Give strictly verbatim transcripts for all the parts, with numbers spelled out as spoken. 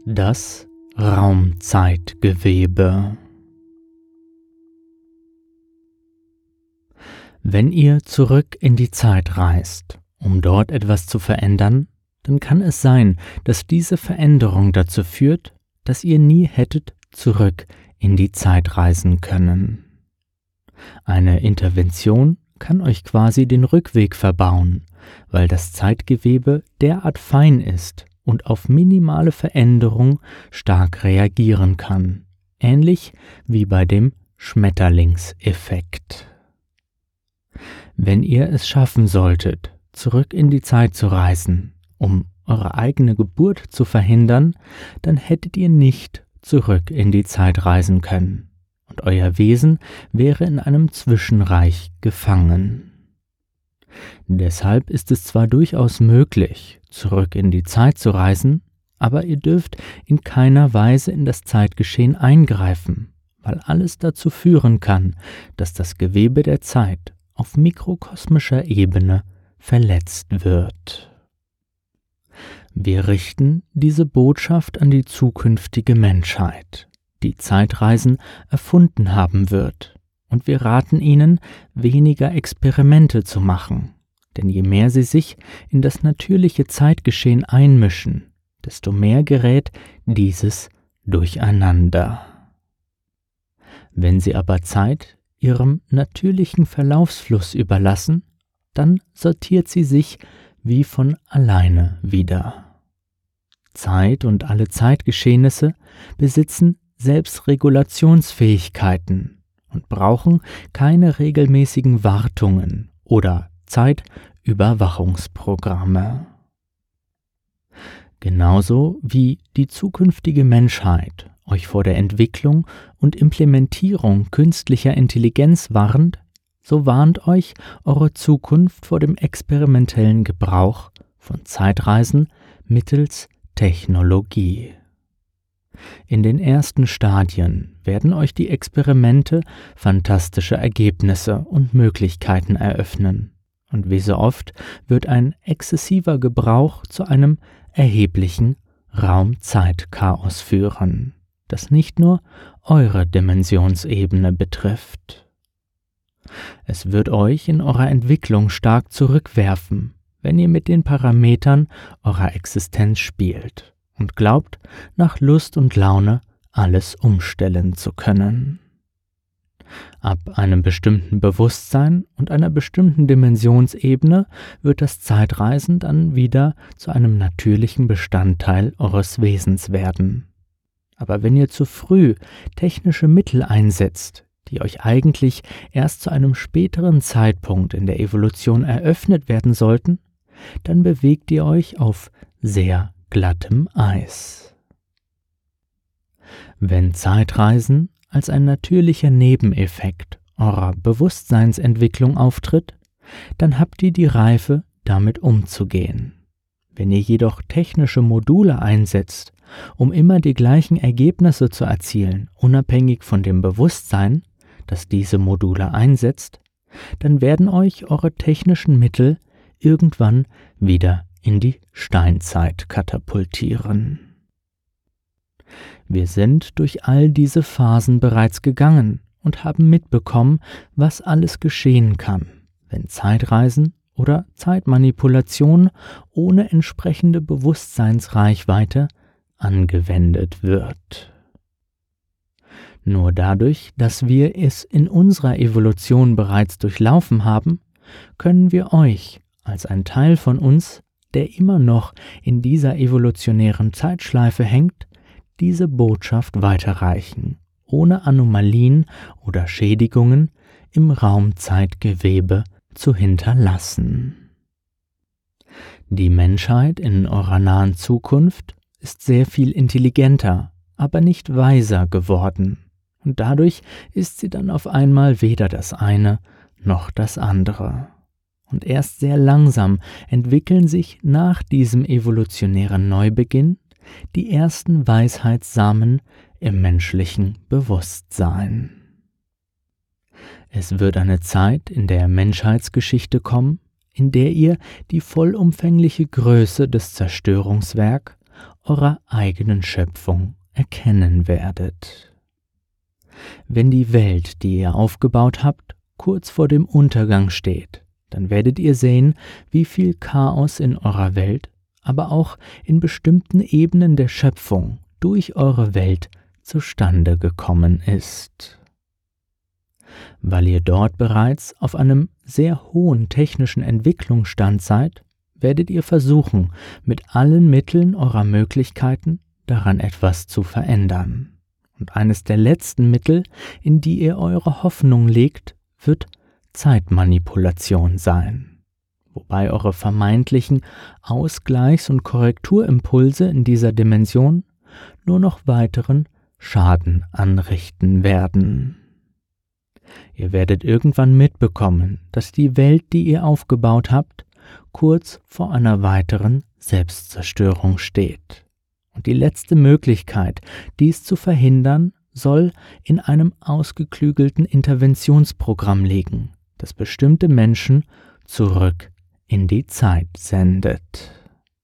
Das Raumzeitgewebe. Wenn ihr zurück in die Zeit reist, um dort etwas zu verändern, dann kann es sein, dass diese Veränderung dazu führt, dass ihr nie hättet zurück in die Zeit reisen können. Eine Intervention kann euch quasi den Rückweg verbauen, weil das Zeitgewebe derart fein ist und auf minimale Veränderung stark reagieren kann, ähnlich wie bei dem Schmetterlingseffekt. Wenn ihr es schaffen solltet, zurück in die Zeit zu reisen, um eure eigene Geburt zu verhindern, dann hättet ihr nicht zurück in die Zeit reisen können und euer Wesen wäre in einem Zwischenreich gefangen. Deshalb ist es zwar durchaus möglich, zurück in die Zeit zu reisen, aber ihr dürft in keiner Weise in das Zeitgeschehen eingreifen, weil alles dazu führen kann, dass das Gewebe der Zeit auf mikrokosmischer Ebene verletzt wird. Wir richten diese Botschaft an die zukünftige Menschheit, die Zeitreisen erfunden haben wird, und wir raten ihnen, weniger Experimente zu machen, denn je mehr sie sich in das natürliche Zeitgeschehen einmischen, desto mehr gerät dieses durcheinander. Wenn sie aber Zeit ihrem natürlichen Verlaufsfluss überlassen, dann sortiert sie sich wie von alleine wieder. Zeit und alle Zeitgeschehnisse besitzen Selbstregulationsfähigkeiten und brauchen keine regelmäßigen Wartungen oder Zeitüberwachungsprogramme. Genauso wie die zukünftige Menschheit euch vor der Entwicklung und Implementierung künstlicher Intelligenz warnt, so warnt euch eure Zukunft vor dem experimentellen Gebrauch von Zeitreisen mittels Technologie. In den ersten Stadien werden euch die Experimente fantastische Ergebnisse und Möglichkeiten eröffnen. Und wie so oft wird ein exzessiver Gebrauch zu einem erheblichen Raum-Zeit-Chaos führen, das nicht nur eure Dimensionsebene betrifft. Es wird euch in eurer Entwicklung stark zurückwerfen, wenn ihr mit den Parametern eurer Existenz spielt und glaubt, nach Lust und Laune alles umstellen zu können. Ab einem bestimmten Bewusstsein und einer bestimmten Dimensionsebene wird das Zeitreisen dann wieder zu einem natürlichen Bestandteil eures Wesens werden. Aber wenn ihr zu früh technische Mittel einsetzt, die euch eigentlich erst zu einem späteren Zeitpunkt in der Evolution eröffnet werden sollten, dann bewegt ihr euch auf sehr glattem Eis. Wenn Zeitreisen als ein natürlicher Nebeneffekt eurer Bewusstseinsentwicklung auftritt, dann habt ihr die Reife, damit umzugehen. Wenn ihr jedoch technische Module einsetzt, um immer die gleichen Ergebnisse zu erzielen, unabhängig von dem Bewusstsein, das diese Module einsetzt, dann werden euch eure technischen Mittel irgendwann wieder in die Steinzeit katapultieren. Wir sind durch all diese Phasen bereits gegangen und haben mitbekommen, was alles geschehen kann, wenn Zeitreisen oder Zeitmanipulation ohne entsprechende Bewusstseinsreichweite angewendet wird. Nur dadurch, dass wir es in unserer Evolution bereits durchlaufen haben, können wir euch als ein Teil von uns, der immer noch in dieser evolutionären Zeitschleife hängt, diese Botschaft weiterreichen, ohne Anomalien oder Schädigungen im Raumzeitgewebe zu hinterlassen. Die Menschheit in eurer nahen Zukunft ist sehr viel intelligenter, aber nicht weiser geworden, und dadurch ist sie dann auf einmal weder das eine noch das andere. Und erst sehr langsam entwickeln sich nach diesem evolutionären Neubeginn die ersten Weisheitssamen im menschlichen Bewusstsein. Es wird eine Zeit in der Menschheitsgeschichte kommen, in der ihr die vollumfängliche Größe des Zerstörungswerk eurer eigenen Schöpfung erkennen werdet. Wenn die Welt, die ihr aufgebaut habt, kurz vor dem Untergang steht, dann werdet ihr sehen, wie viel Chaos in eurer Welt, aber auch in bestimmten Ebenen der Schöpfung durch eure Welt zustande gekommen ist. Weil ihr dort bereits auf einem sehr hohen technischen Entwicklungsstand seid, werdet ihr versuchen, mit allen Mitteln eurer Möglichkeiten daran etwas zu verändern. Und eines der letzten Mittel, in die ihr eure Hoffnung legt, wird Zeitmanipulation sein, wobei eure vermeintlichen Ausgleichs- und Korrekturimpulse in dieser Dimension nur noch weiteren Schaden anrichten werden. Ihr werdet irgendwann mitbekommen, dass die Welt, die ihr aufgebaut habt, kurz vor einer weiteren Selbstzerstörung steht. Und die letzte Möglichkeit, dies zu verhindern, soll in einem ausgeklügelten Interventionsprogramm liegen, das bestimmte Menschen zurück in die Zeit sendet.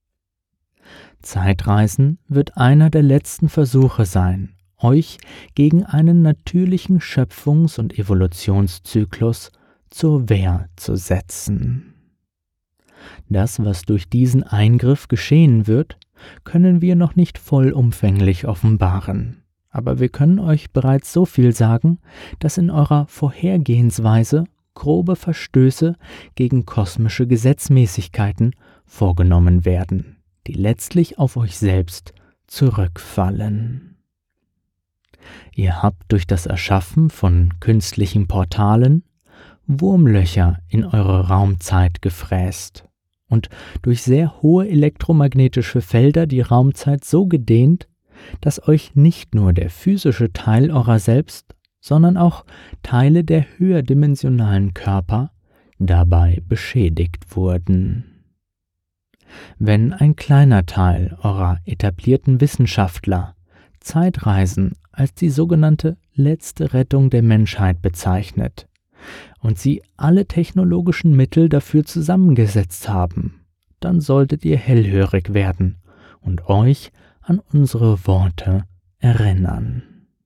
Zeitreisen wird einer der letzten Versuche sein, euch gegen einen natürlichen Schöpfungs- und Evolutionszyklus zur Wehr zu setzen. Das, was durch diesen Eingriff geschehen wird, können wir noch nicht vollumfänglich offenbaren. Aber wir können euch bereits so viel sagen, dass in eurer Vorhergehensweise grobe Verstöße gegen kosmische Gesetzmäßigkeiten vorgenommen werden, die letztlich auf euch selbst zurückfallen. Ihr habt durch das Erschaffen von künstlichen Portalen Wurmlöcher in eure Raumzeit gefräst und durch sehr hohe elektromagnetische Felder die Raumzeit so gedehnt, dass euch nicht nur der physische Teil eurer selbst, sondern auch Teile der höherdimensionalen Körper dabei beschädigt wurden. Wenn ein kleiner Teil eurer etablierten Wissenschaftler Zeitreisen als die sogenannte letzte Rettung der Menschheit bezeichnet und sie alle technologischen Mittel dafür zusammengesetzt haben, dann solltet ihr hellhörig werden und euch an unsere Worte erinnern.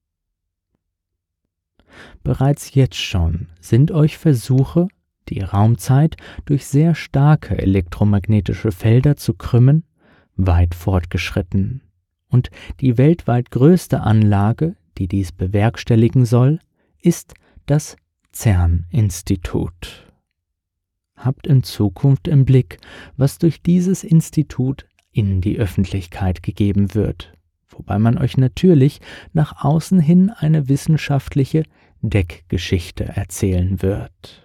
Bereits jetzt schon sind euch Versuche, die Raumzeit durch sehr starke elektromagnetische Felder zu krümmen, weit fortgeschritten. Und die weltweit größte Anlage, die dies bewerkstelligen soll, ist das CERN-Institut. Habt in Zukunft im Blick, was durch dieses Institut in die Öffentlichkeit gegeben wird, wobei man euch natürlich nach außen hin eine wissenschaftliche Deckgeschichte erzählen wird.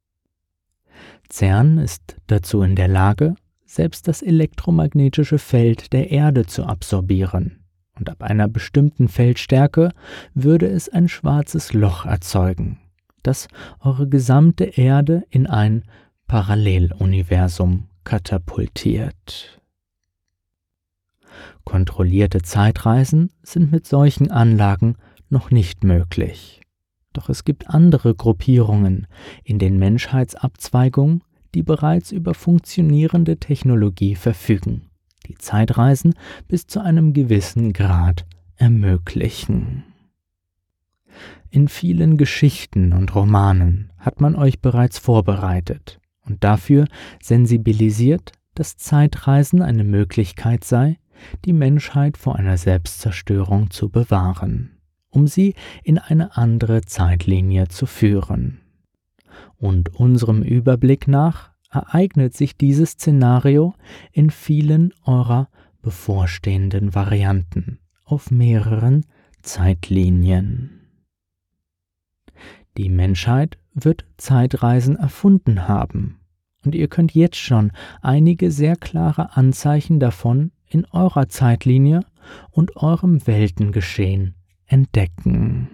CERN ist dazu in der Lage, selbst das elektromagnetische Feld der Erde zu absorbieren, und ab einer bestimmten Feldstärke würde es ein schwarzes Loch erzeugen, das eure gesamte Erde in ein Paralleluniversum katapultiert. Kontrollierte Zeitreisen sind mit solchen Anlagen noch nicht möglich. Doch es gibt andere Gruppierungen in den Menschheitsabzweigungen, die bereits über funktionierende Technologie verfügen, die Zeitreisen bis zu einem gewissen Grad ermöglichen. In vielen Geschichten und Romanen hat man euch bereits vorbereitet und dafür sensibilisiert, dass Zeitreisen eine Möglichkeit sei, die Menschheit vor einer Selbstzerstörung zu bewahren, um sie in eine andere Zeitlinie zu führen. Und unserem Überblick nach ereignet sich dieses Szenario in vielen eurer bevorstehenden Varianten auf mehreren Zeitlinien. Die Menschheit wird Zeitreisen erfunden haben, und ihr könnt jetzt schon einige sehr klare Anzeichen davon in eurer Zeitlinie und eurem Weltengeschehen entdecken.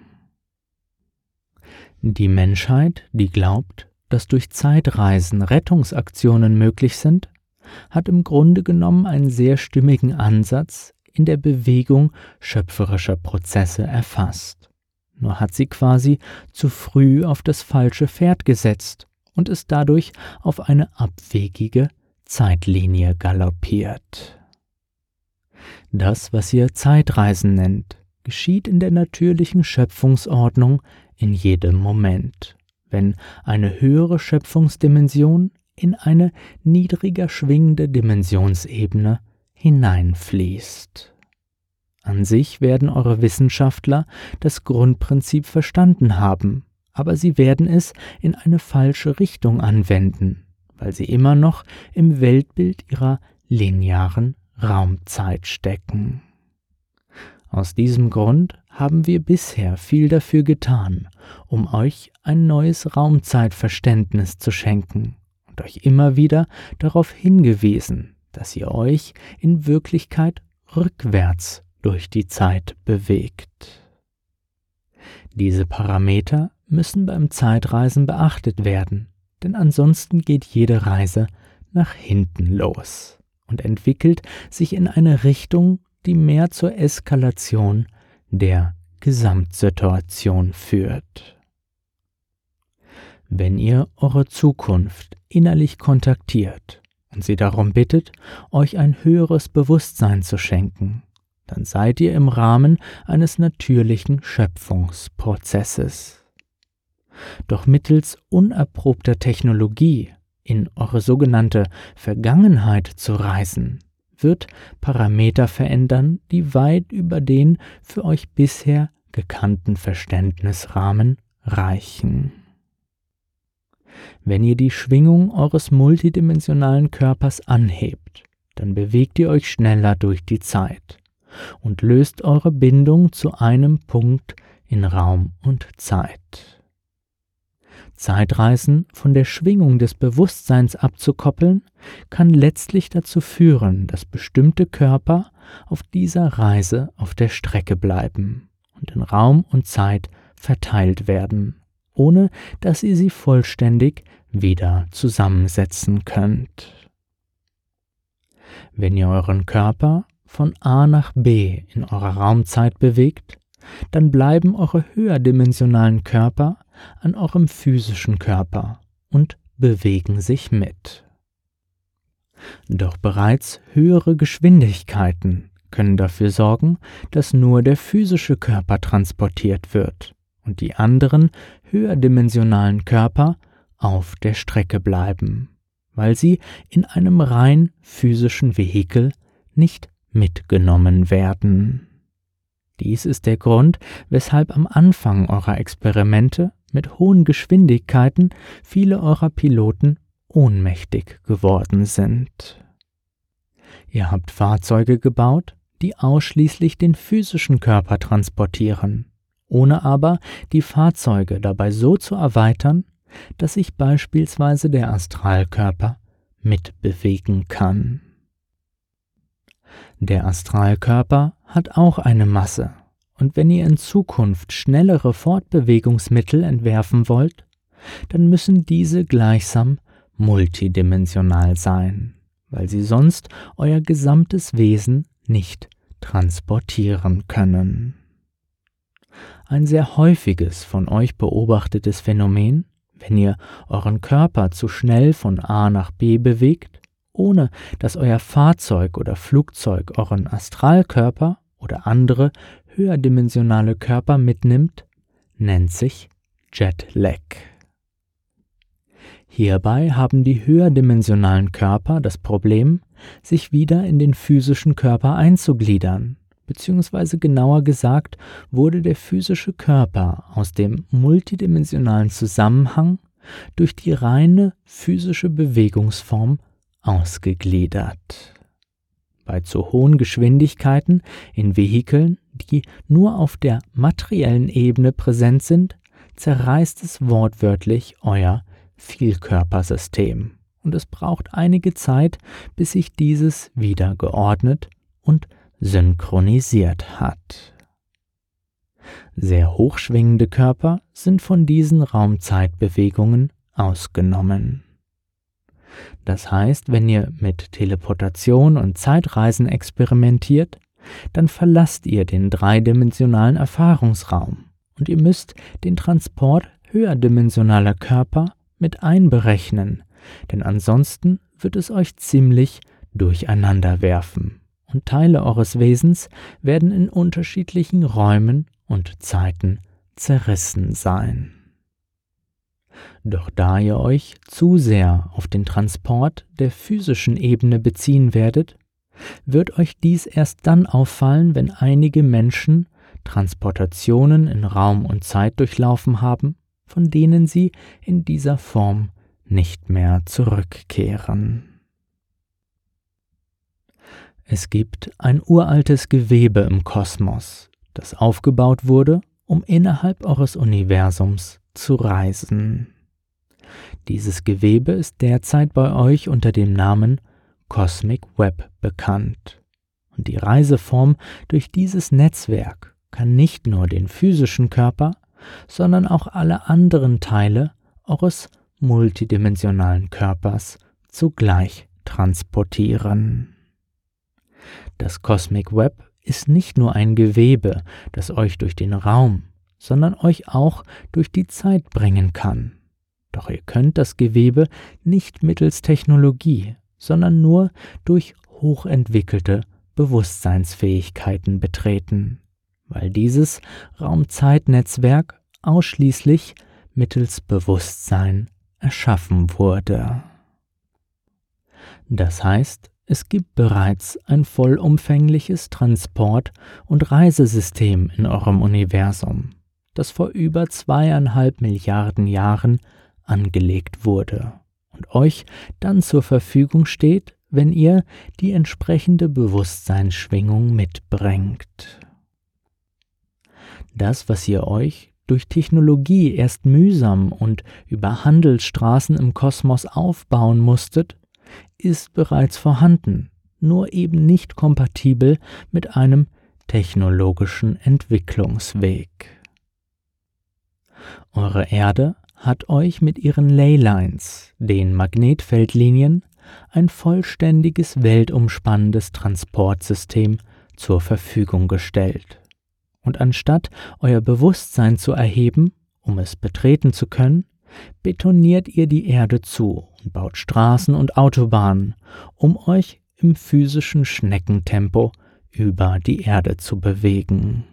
Die Menschheit, die glaubt, dass durch Zeitreisen Rettungsaktionen möglich sind, hat im Grunde genommen einen sehr stimmigen Ansatz in der Bewegung schöpferischer Prozesse erfasst. Nur hat sie quasi zu früh auf das falsche Pferd gesetzt und ist dadurch auf eine abwegige Zeitlinie galoppiert. Das, was ihr Zeitreisen nennt, geschieht in der natürlichen Schöpfungsordnung in jedem Moment, wenn eine höhere Schöpfungsdimension in eine niedriger schwingende Dimensionsebene hineinfließt. An sich werden eure Wissenschaftler das Grundprinzip verstanden haben, aber sie werden es in eine falsche Richtung anwenden, weil sie immer noch im Weltbild ihrer linearen Raumzeit stecken. Aus diesem Grund haben wir bisher viel dafür getan, um euch ein neues Raumzeitverständnis zu schenken und euch immer wieder darauf hingewiesen, dass ihr euch in Wirklichkeit rückwärts durch die Zeit bewegt. Diese Parameter müssen beim Zeitreisen beachtet werden, denn ansonsten geht jede Reise nach hinten los und entwickelt sich in eine Richtung, die mehr zur Eskalation der Gesamtsituation führt. Wenn ihr eure Zukunft innerlich kontaktiert und sie darum bittet, euch ein höheres Bewusstsein zu schenken, dann seid ihr im Rahmen eines natürlichen Schöpfungsprozesses. Doch mittels unerprobter Technologie in eure sogenannte Vergangenheit zu reisen, wird Parameter verändern, die weit über den für euch bisher gekannten Verständnisrahmen reichen. Wenn ihr die Schwingung eures multidimensionalen Körpers anhebt, dann bewegt ihr euch schneller durch die Zeit und löst eure Bindung zu einem Punkt in Raum und Zeit. Zeitreisen von der Schwingung des Bewusstseins abzukoppeln, kann letztlich dazu führen, dass bestimmte Körper auf dieser Reise auf der Strecke bleiben und in Raum und Zeit verteilt werden, ohne dass ihr sie vollständig wieder zusammensetzen könnt. Wenn ihr euren Körper von A nach B in eurer Raumzeit bewegt, dann bleiben eure höherdimensionalen Körper an eurem physischen Körper und bewegen sich mit. Doch bereits höhere Geschwindigkeiten können dafür sorgen, dass nur der physische Körper transportiert wird und die anderen höherdimensionalen Körper auf der Strecke bleiben, weil sie in einem rein physischen Vehikel nicht mitgenommen werden. Dies ist der Grund, weshalb am Anfang eurer Experimente mit hohen Geschwindigkeiten viele eurer Piloten ohnmächtig geworden sind. Ihr habt Fahrzeuge gebaut, die ausschließlich den physischen Körper transportieren, ohne aber die Fahrzeuge dabei so zu erweitern, dass sich beispielsweise der Astralkörper mitbewegen kann. Der Astralkörper hat auch eine Masse, und wenn ihr in Zukunft schnellere Fortbewegungsmittel entwerfen wollt, dann müssen diese gleichsam multidimensional sein, weil sie sonst euer gesamtes Wesen nicht transportieren können. Ein sehr häufiges von euch beobachtetes Phänomen, wenn ihr euren Körper zu schnell von A nach B bewegt, ohne dass euer Fahrzeug oder Flugzeug euren Astralkörper oder andere höherdimensionale Körper mitnimmt, nennt sich Jetlag. Hierbei haben die höherdimensionalen Körper das Problem, sich wieder in den physischen Körper einzugliedern, beziehungsweise genauer gesagt wurde der physische Körper aus dem multidimensionalen Zusammenhang durch die reine physische Bewegungsform ausgegliedert. Bei zu hohen Geschwindigkeiten in Vehikeln, die nur auf der materiellen Ebene präsent sind, zerreißt es wortwörtlich euer Vielkörpersystem und es braucht einige Zeit, bis sich dieses wieder geordnet und synchronisiert hat. Sehr hochschwingende Körper sind von diesen Raumzeitbewegungen ausgenommen. Das heißt, wenn ihr mit Teleportation und Zeitreisen experimentiert, dann verlasst ihr den dreidimensionalen Erfahrungsraum und ihr müsst den Transport höherdimensionaler Körper mit einberechnen, denn ansonsten wird es euch ziemlich durcheinander werfen und Teile eures Wesens werden in unterschiedlichen Räumen und Zeiten zerrissen sein. Doch da ihr euch zu sehr auf den Transport der physischen Ebene beziehen werdet, wird euch dies erst dann auffallen, wenn einige Menschen Transportationen in Raum und Zeit durchlaufen haben, von denen sie in dieser Form nicht mehr zurückkehren. Es gibt ein uraltes Gewebe im Kosmos, das aufgebaut wurde, um innerhalb eures Universums zu reisen. Dieses Gewebe ist derzeit bei euch unter dem Namen Cosmic Web bekannt. Und die Reiseform durch dieses Netzwerk kann nicht nur den physischen Körper, sondern auch alle anderen Teile eures multidimensionalen Körpers zugleich transportieren. Das Cosmic Web ist nicht nur ein Gewebe, das euch durch den Raum, sondern euch auch durch die Zeit bringen kann. Doch ihr könnt das Gewebe nicht mittels Technologie, sondern nur durch hochentwickelte Bewusstseinsfähigkeiten betreten, weil dieses Raum-Zeit-Netzwerk ausschließlich mittels Bewusstsein erschaffen wurde. Das heißt, es gibt bereits ein vollumfängliches Transport- und Reisesystem in eurem Universum, das vor über zweieinhalb Milliarden Jahren angelegt wurde und euch dann zur Verfügung steht, wenn ihr die entsprechende Bewusstseinsschwingung mitbringt. Das, was ihr euch durch Technologie erst mühsam und über Handelsstraßen im Kosmos aufbauen musstet, ist bereits vorhanden, nur eben nicht kompatibel mit einem technologischen Entwicklungsweg. Eure Erde hat euch mit ihren Leylines, den Magnetfeldlinien, ein vollständiges weltumspannendes Transportsystem zur Verfügung gestellt. Und anstatt euer Bewusstsein zu erheben, um es betreten zu können, betoniert ihr die Erde zu und baut Straßen und Autobahnen, um euch im physischen Schneckentempo über die Erde zu bewegen.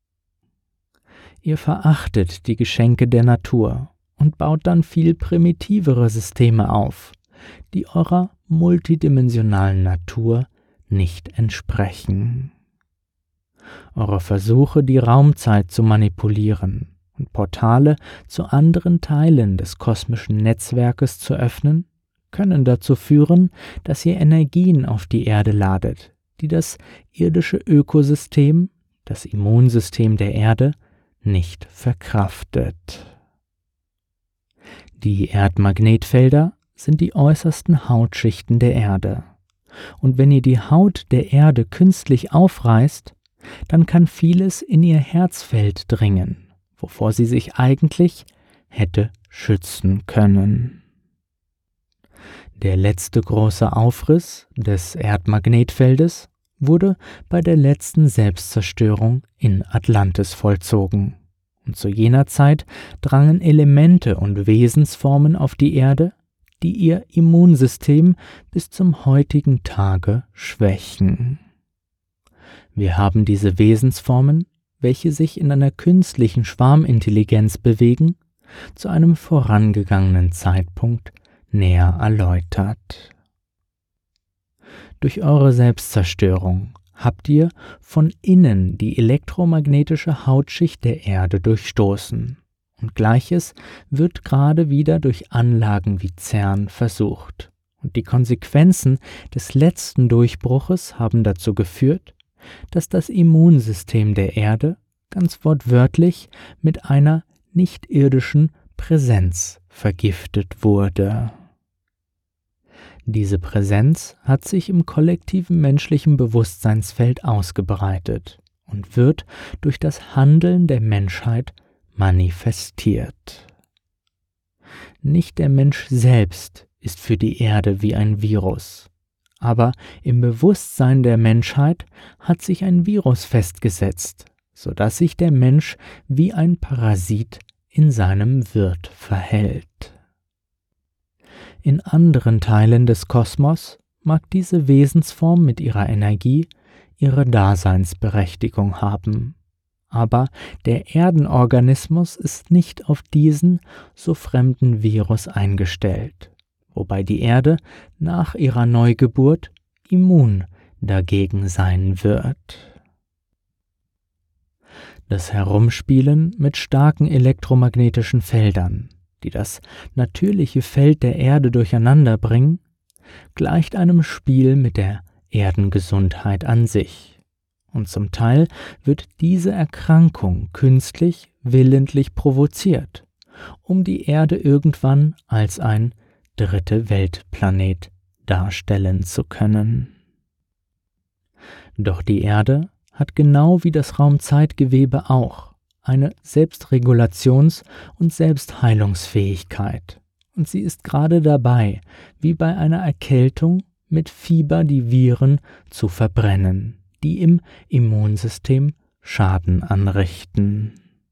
Ihr verachtet die Geschenke der Natur und baut dann viel primitivere Systeme auf, die eurer multidimensionalen Natur nicht entsprechen. Eure Versuche, die Raumzeit zu manipulieren und Portale zu anderen Teilen des kosmischen Netzwerkes zu öffnen, können dazu führen, dass ihr Energien auf die Erde ladet, die das irdische Ökosystem, das Immunsystem der Erde, nicht verkraftet. Die Erdmagnetfelder sind die äußersten Hautschichten der Erde. Und wenn ihr die Haut der Erde künstlich aufreißt, dann kann vieles in ihr Herzfeld dringen, wovor sie sich eigentlich hätte schützen können. Der letzte große Aufriss des Erdmagnetfeldes wurde bei der letzten Selbstzerstörung in Atlantis vollzogen. Und zu jener Zeit drangen Elemente und Wesensformen auf die Erde, die ihr Immunsystem bis zum heutigen Tage schwächen. Wir haben diese Wesensformen, welche sich in einer künstlichen Schwarmintelligenz bewegen, zu einem vorangegangenen Zeitpunkt näher erläutert. Durch eure Selbstzerstörung habt ihr von innen die elektromagnetische Hautschicht der Erde durchstoßen, und Gleiches wird gerade wieder durch Anlagen wie CERN versucht. Und die Konsequenzen des letzten Durchbruches haben dazu geführt, dass das Immunsystem der Erde ganz wortwörtlich mit einer nichtirdischen Präsenz vergiftet wurde. Diese Präsenz hat sich im kollektiven menschlichen Bewusstseinsfeld ausgebreitet und wird durch das Handeln der Menschheit manifestiert. Nicht der Mensch selbst ist für die Erde wie ein Virus, aber im Bewusstsein der Menschheit hat sich ein Virus festgesetzt, sodass sich der Mensch wie ein Parasit in seinem Wirt verhält. In anderen Teilen des Kosmos mag diese Wesensform mit ihrer Energie ihre Daseinsberechtigung haben. Aber der Erdenorganismus ist nicht auf diesen so fremden Virus eingestellt, wobei die Erde nach ihrer Neugeburt immun dagegen sein wird. Das Herumspielen mit starken elektromagnetischen Feldern, die das natürliche Feld der Erde durcheinander bringen, gleicht einem Spiel mit der Erdengesundheit an sich. Und zum Teil wird diese Erkrankung künstlich, willentlich provoziert, um die Erde irgendwann als ein dritte Weltplanet darstellen zu können. Doch die Erde hat genau wie das Raumzeitgewebe auch eine Selbstregulations- und Selbstheilungsfähigkeit. Und sie ist gerade dabei, wie bei einer Erkältung mit Fieber die Viren zu verbrennen, die im Immunsystem Schaden anrichten.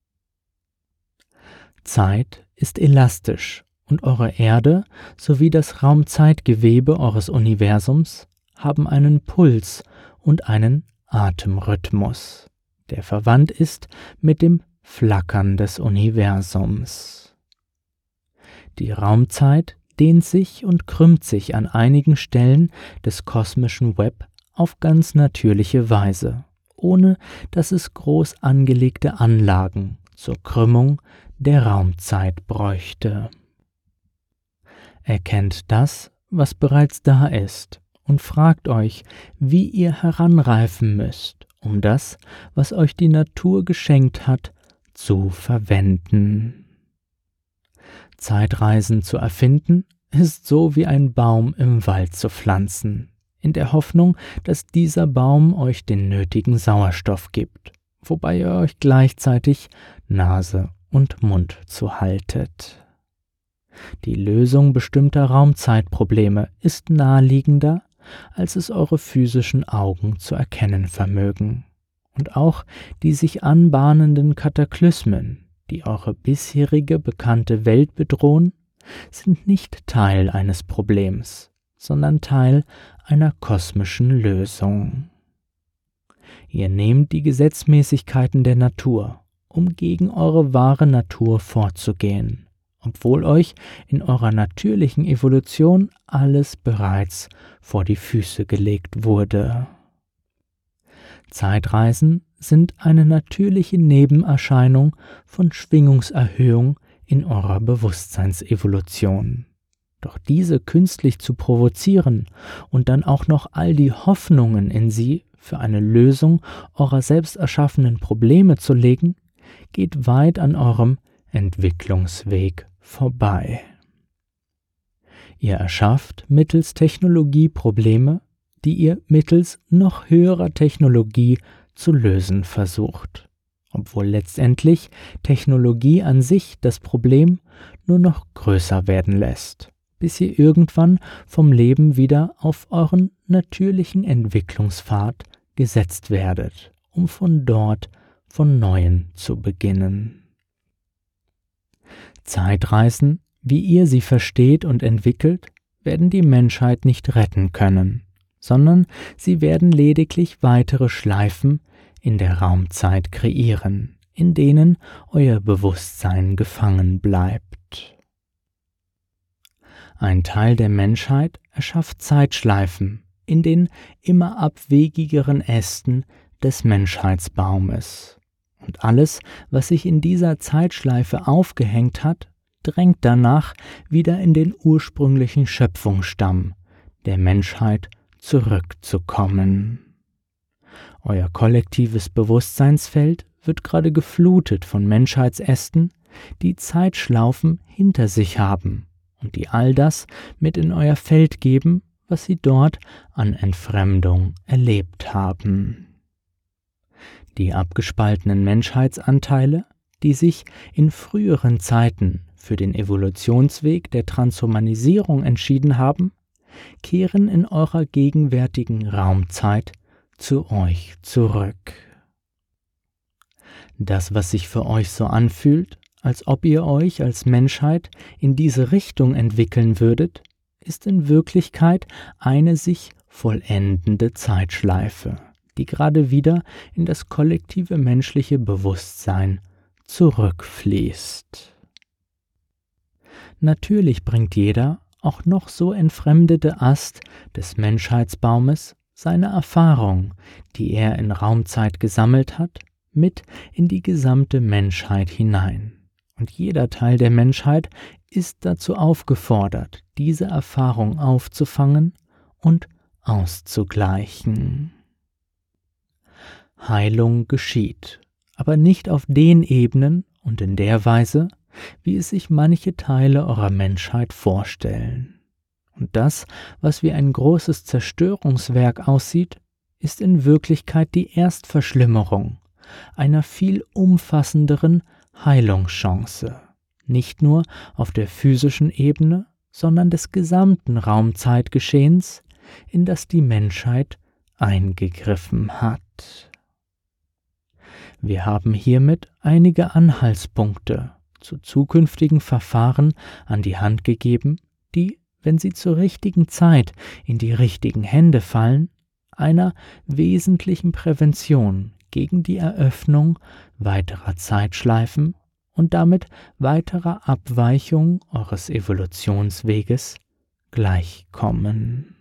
Zeit ist elastisch und eure Erde sowie das Raumzeitgewebe eures Universums haben einen Puls und einen Atemrhythmus, der verwandt ist mit dem Flackern des Universums. Die Raumzeit dehnt sich und krümmt sich an einigen Stellen des kosmischen Web auf ganz natürliche Weise, ohne dass es groß angelegte Anlagen zur Krümmung der Raumzeit bräuchte. Erkennt das, was bereits da ist, und fragt euch, wie ihr heranreifen müsst, um das, was euch die Natur geschenkt hat, zu verwenden. Zeitreisen zu erfinden, ist so wie ein Baum im Wald zu pflanzen, in der Hoffnung, dass dieser Baum euch den nötigen Sauerstoff gibt, wobei ihr euch gleichzeitig Nase und Mund zuhaltet. Die Lösung bestimmter Raumzeitprobleme ist naheliegender, als es eure physischen Augen zu erkennen vermögen. Und auch die sich anbahnenden Kataklysmen, die eure bisherige bekannte Welt bedrohen, sind nicht Teil eines Problems, sondern Teil einer kosmischen Lösung. Ihr nehmt die Gesetzmäßigkeiten der Natur, um gegen eure wahre Natur vorzugehen, obwohl euch in eurer natürlichen Evolution alles bereits vor die Füße gelegt wurde. Zeitreisen sind eine natürliche Nebenerscheinung von Schwingungserhöhung in eurer Bewusstseinsevolution. Doch diese künstlich zu provozieren und dann auch noch all die Hoffnungen in sie für eine Lösung eurer selbst erschaffenen Probleme zu legen, geht weit an eurem Entwicklungsweg vorbei. Ihr erschafft mittels Technologie Probleme, die ihr mittels noch höherer Technologie zu lösen versucht, obwohl letztendlich Technologie an sich das Problem nur noch größer werden lässt, bis ihr irgendwann vom Leben wieder auf euren natürlichen Entwicklungspfad gesetzt werdet, um von dort von Neuem zu beginnen. Zeitreisen, wie ihr sie versteht und entwickelt, werden die Menschheit nicht retten können, sondern sie werden lediglich weitere Schleifen in der Raumzeit kreieren, in denen euer Bewusstsein gefangen bleibt. Ein Teil der Menschheit erschafft Zeitschleifen in den immer abwegigeren Ästen des Menschheitsbaumes. Und alles, was sich in dieser Zeitschleife aufgehängt hat, drängt danach, wieder in den ursprünglichen Schöpfungsstamm der Menschheit zurückzukommen. Euer kollektives Bewusstseinsfeld wird gerade geflutet von Menschheitsästen, die Zeitschlaufen hinter sich haben und die all das mit in euer Feld geben, was sie dort an Entfremdung erlebt haben. Die abgespaltenen Menschheitsanteile, die sich in früheren Zeiten für den Evolutionsweg der Transhumanisierung entschieden haben, kehren in eurer gegenwärtigen Raumzeit zu euch zurück. Das, was sich für euch so anfühlt, als ob ihr euch als Menschheit in diese Richtung entwickeln würdet, ist in Wirklichkeit eine sich vollendende Zeitschleife, die gerade wieder in das kollektive menschliche Bewusstsein zurückfließt. Natürlich bringt jeder, auch noch so entfremdete Ast des Menschheitsbaumes, seine Erfahrung, die er in Raumzeit gesammelt hat, mit in die gesamte Menschheit hinein. Und jeder Teil der Menschheit ist dazu aufgefordert, diese Erfahrung aufzufangen und auszugleichen. Heilung geschieht, aber nicht auf den Ebenen und in der Weise, wie es sich manche Teile eurer Menschheit vorstellen. Und das, was wie ein großes Zerstörungswerk aussieht, ist in Wirklichkeit die Erstverschlimmerung einer viel umfassenderen Heilungschance, nicht nur auf der physischen Ebene, sondern des gesamten Raumzeitgeschehens, in das die Menschheit eingegriffen hat. Wir haben hiermit einige Anhaltspunkte zu zukünftigen Verfahren an die Hand gegeben, die, wenn sie zur richtigen Zeit in die richtigen Hände fallen, einer wesentlichen Prävention gegen die Eröffnung weiterer Zeitschleifen und damit weiterer Abweichung eures Evolutionsweges gleichkommen.